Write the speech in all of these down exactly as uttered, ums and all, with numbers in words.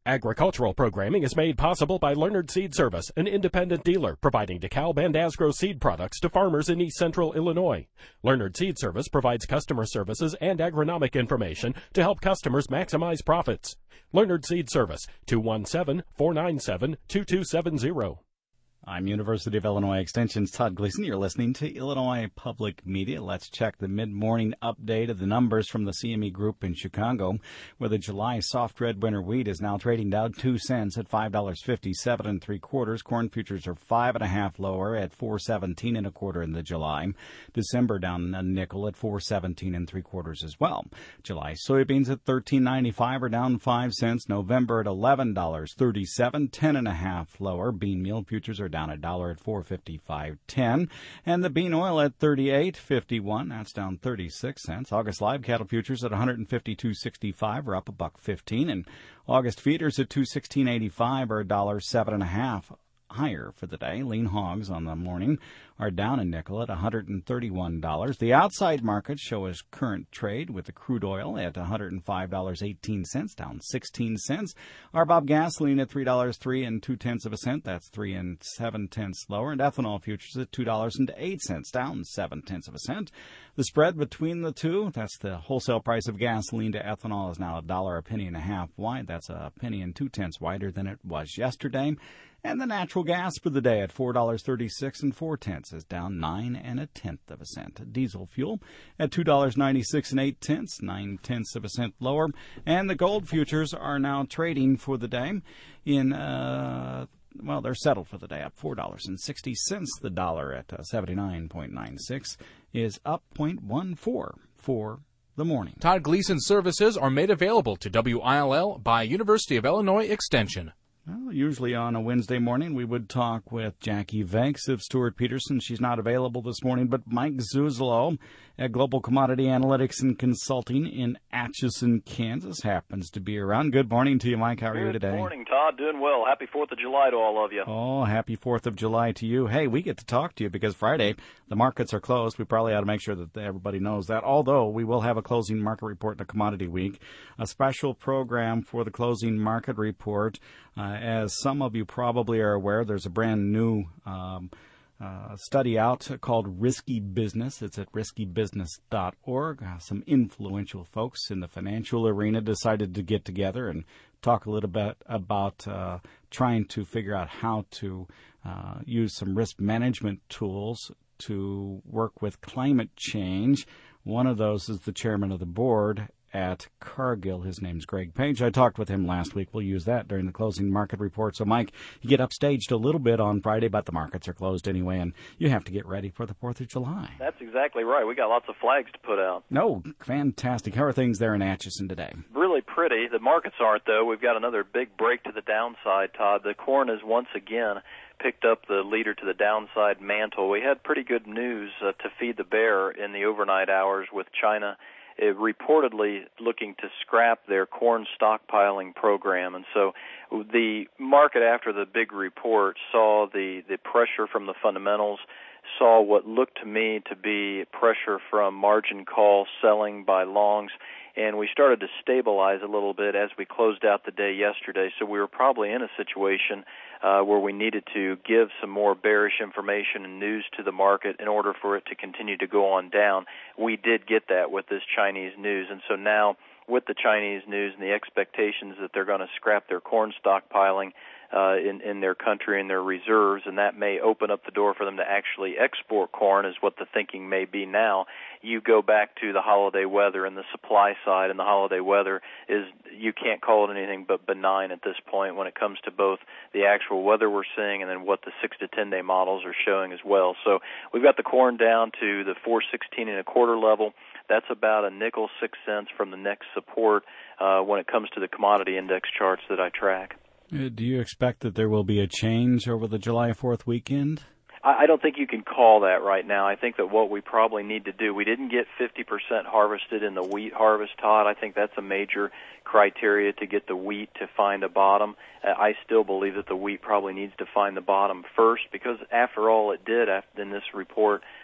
Agricultural programming is made possible by Leonard Seed Service, an independent dealer providing DeKalb and Asgrow seed products to farmers in East Central Illinois. Leonard Seed Service provides customer services and agronomic information to help customers maximize profits. Leonard Seed Service, two one seven, four nine seven, two two seven zero. I'm University of Illinois Extension's Todd Gleason. You're listening to Illinois Public Media. Let's check the mid-morning update of the numbers from the C M E Group in Chicago, where the July soft red winter wheat is now trading down two cents at five dollars fifty-seven and three quarters. Corn futures are five and a half lower at four seventeen and a quarter in the July. December down a nickel at four seventeen and three quarters as well. July soybeans at thirteen ninety-five are down five cents. November at eleven dollars thirty-seven, ten and a half lower. Bean meal futures are down a dollar at four fifty-five ten, and the bean oil at thirty-eight fifty-one. That's down thirty-six cents. August live cattle futures at one fifty-two sixty-five are up a buck fifteen, and August feeders at two sixteen eighty-five are a dollar seven and a half higher for the day. Lean hogs on the morning are down a nickel at one hundred thirty-one dollars. The outside markets show us current trade with the crude oil at one hundred five dollars and eighteen cents, down sixteen cents. R B O B gasoline at three dollars and three and two tenths of a cent, that's three and seven tenths lower. And ethanol futures at two dollars and eight cents, down seven tenths of a cent. The spread between the two, that's the wholesale price of gasoline to ethanol, is now a dollar a penny and a half wide. That's a penny and two tenths wider than it was yesterday. And the natural gas for the day at four dollars and thirty-six and four tenths is down nine and a tenth of a cent. Diesel fuel at two dollars and ninety-six and eight tenths, nine tenths of a cent lower. And the gold futures are now trading for the day in, uh, well, they're settled for the day up four dollars and sixty cents. The dollar at uh, seventy-nine ninety-six is up zero point one four for the morning. Todd Gleason services are made available to W I L L by University of Illinois Extension. Well, usually on a Wednesday morning, we would talk with Jackie Vanks of Stuart Peterson. She's not available this morning, but Mike Zuzolo at Global Commodity Analytics and Consulting in Atchison, Kansas, happens to be around. Good morning to you, Mike. How are Good you today? Good morning, Todd. Doing well. Happy fourth of July to all of you. Oh, happy fourth of July to you. Hey, we get to talk to you because Friday the markets are closed. We probably ought to make sure that everybody knows that, although we will have a closing market report in a commodity week, a special program for the closing market report. Uh, as some of you probably are aware, there's a brand new um, uh, study out called Risky Business. It's at risky business dot org. Uh, some influential folks in the financial arena decided to get together and talk a little bit about uh, trying to figure out how to uh, use some risk management tools to work with climate change. One of those is the chairman of the board at Cargill. His name's Greg Page. I talked with him last week. We'll use that during the closing market report. So, Mike, you get upstaged a little bit on Friday, but the markets are closed anyway, and you have to get ready for the fourth of July. That's exactly right. We got lots of flags to put out. No, fantastic. How are things there in Atchison today? Really pretty. The markets aren't, though. We've got another big break to the downside, Todd. The corn has once again picked up the leader to the downside mantle. We had pretty good news uh, to feed the bear in the overnight hours with China It reportedly looking to scrap their corn stockpiling program. And so the market after the big report saw the, the pressure from the fundamentals, saw what looked to me to be pressure from margin call selling by longs, and we started to stabilize a little bit as we closed out the day yesterday. So we were probably in a situation uh, where we needed to give some more bearish information and news to the market in order for it to continue to go on down. We did get that with this Chinese news, and so now with the Chinese news and the expectations that they're going to scrap their corn stockpiling uh, in, in their country and their reserves, and that may open up the door for them to actually export corn, is what the thinking may be now. You go back to the holiday weather and the supply side, and the holiday weather is, you can't call it anything but benign at this point when it comes to both the actual weather we're seeing and then what the six to ten day models are showing as well. So we've got the corn down to the four sixteen and a quarter level. That's about a nickel six cents from the next support uh, when it comes to the commodity index charts that I track. Uh, do you expect that there will be a change over the July fourth weekend? I don't think you can call that right now. I think that what we probably need to do, we didn't get fifty percent harvested in the wheat harvest, Todd. I think that's a major criteria to get the wheat to find a bottom. I still believe that the wheat probably needs to find the bottom first, because after all it did in this report,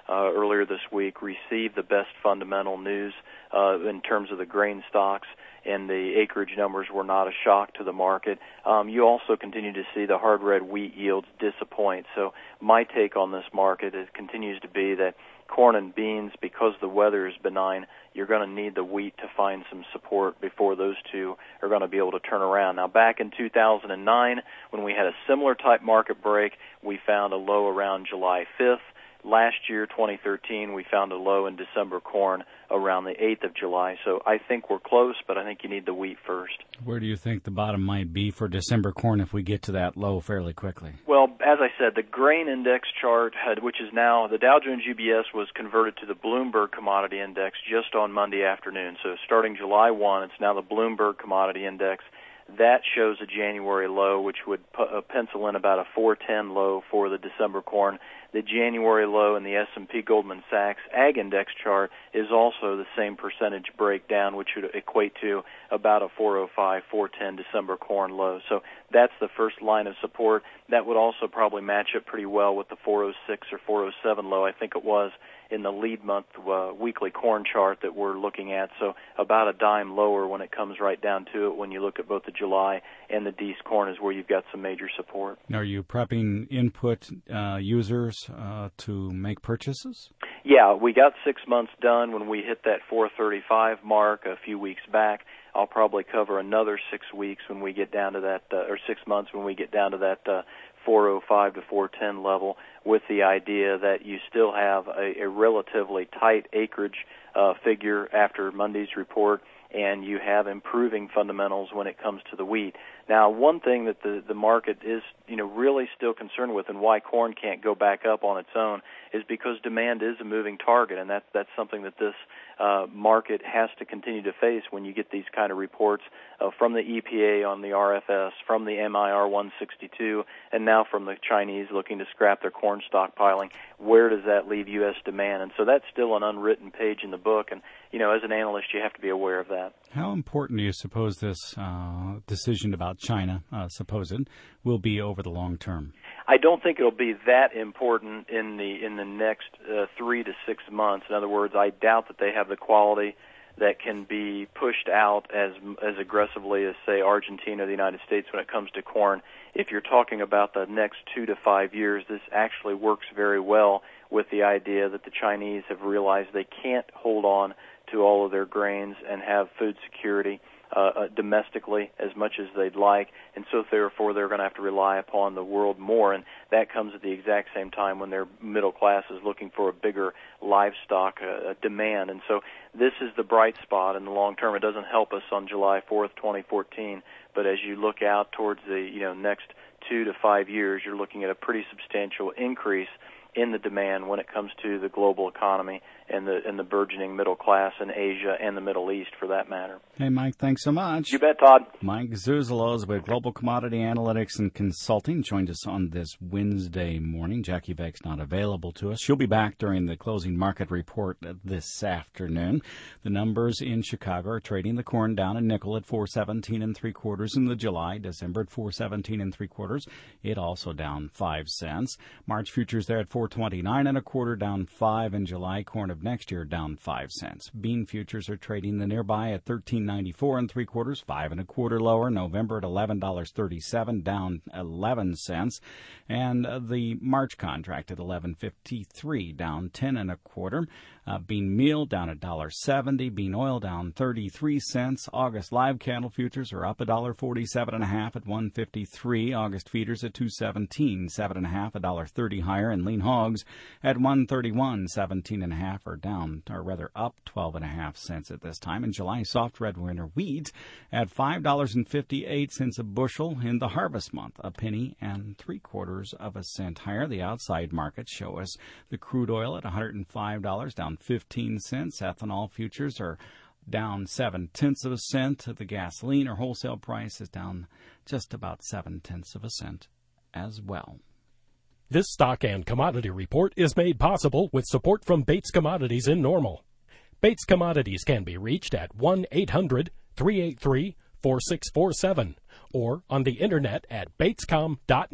uh, earlier this week received the best fundamental news uh, in terms of the grain stocks, and the acreage numbers were not a shock to the market. Um, you also continue to see the hard red wheat yields disappoint. So my take on this market is, continues to be that corn and beans, because the weather is benign, you're going to need the wheat to find some support before those two are going to be able to turn around. Now, back in two thousand nine, when we had a similar type market break, we found a low around July fifth. Last year, twenty thirteen, we found a low in December corn around the eighth of July. So I think we're close, but I think you need the wheat first. Where do you think the bottom might be for December corn if we get to that low fairly quickly? Well, as I said, the grain index chart, had, which is now, the Dow Jones U B S was converted to the Bloomberg Commodity Index just on Monday afternoon. So starting July first, it's now the Bloomberg Commodity Index. That shows a January low, which would pu- uh, pencil in about a four ten low for the December corn. The January low in the S and P Goldman Sachs Ag Index chart is also the same percentage breakdown, which would equate to about a four oh five, four ten December corn low. So that's the first line of support. That would also probably match up pretty well with the four oh six or four oh seven low, I think it was, in the lead month uh, weekly corn chart that we're looking at. So about a dime lower when it comes right down to it when you look at both the July and the Dece corn is where you've got some major support. Are you prepping input uh, users uh, to make purchases? Yeah, we got six months done when we hit that four thirty-five mark a few weeks back. I'll probably cover another six weeks when we get down to that, uh, or six months when we get down to that uh, four oh five to four ten level, with the idea that you still have a, a relatively tight acreage uh, figure after Monday's report, and you have improving fundamentals when it comes to the wheat. Now, one thing that the, the market is, you know, really still concerned with, and why corn can't go back up on its own, is because demand is a moving target, and that's that's something that this uh, market has to continue to face when you get these kind of reports uh, from the E P A on the R F S, from the M I R one sixty-two, and now from the Chinese looking to scrap their corn stockpiling. Where does that leave U S demand? And so that's still an unwritten page in the book, and, you know, as an analyst, you have to be aware of that. How important do you suppose this uh, decision about China, uh, supposed, will be over the long term? I don't think it'll be that important in the in the next uh, three to six months. In other words, I doubt that they have the quality that can be pushed out as as aggressively as, say, Argentina or the United States when it comes to corn. If you're talking about the next two to five years, this actually works very well with the idea that the Chinese have realized they can't hold on to all of their grains and have food security uh, uh, domestically as much as they'd like, and so therefore they're going to have to rely upon the world more, and that comes at the exact same time when their middle class is looking for a bigger livestock uh, demand. And so this is the bright spot in the long term. It doesn't help us on July fourth, twenty fourteen, but as you look out towards the you know next two to five years, you're looking at a pretty substantial increase in the demand when it comes to the global economy and the and the burgeoning middle class in Asia and the Middle East, for that matter. Hey, Mike, thanks so much. You bet, Todd. Mike Zuzolo with Global Commodity Analytics and Consulting joined us on this Wednesday morning. Jackie Beck's not available to us. She'll be back during the closing market report this afternoon. The numbers in Chicago are trading the corn down a nickel at four seventeen and three quarters in the July. December at four seventeen and three quarters. It also down five cents. March futures there at four twenty-nine and a quarter, down five. In July, corn of next year down five cents. Bean futures are trading the nearby at thirteen ninety-four and three quarters, five and a quarter lower. November at eleven thirty-seven, down eleven cents, and uh, the March contract at eleven fifty-three, down ten and a quarter. Uh, bean meal down a dollar seventy. Bean oil down thirty-three cents. August live cattle futures are up a dollar forty-seven and a half at one fifty-three. August feeders at two seventeen, seven and a half, a dollar thirty higher, and lean hogs at one thirty-one, seventeen and a half, are down, or rather up twelve and a half cents at this time. In July, soft red winter wheat at five dollars and fifty-eight cents a bushel in the harvest month, a penny and three quarters of a cent higher. The outside markets show us the crude oil at one hundred five dollars, down fifteen cents. Ethanol futures are down seven tenths of a cent. The gasoline or wholesale price is down just about seven tenths of a cent as well. This stock and commodity report is made possible with support from Bates Commodities in Normal. Bates Commodities can be reached at one eight hundred, three eight three, four six four seven or on the internet at batescom dot net.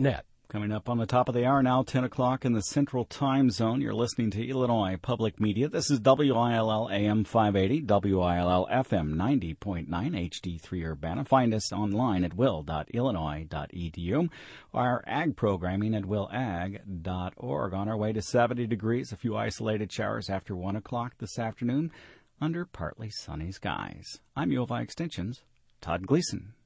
Coming up on the top of the hour now, ten o'clock in the Central Time Zone. You're listening to Illinois Public Media. This is W I L L A M five eighty, W I L L F M ninety point nine, H D three Urbana. Find us online at will dot illinois dot e d u. Our ag programming at will ag dot org. On our way to seventy degrees, a few isolated showers after one o'clock this afternoon under partly sunny skies. I'm U of I Extension's Todd Gleason.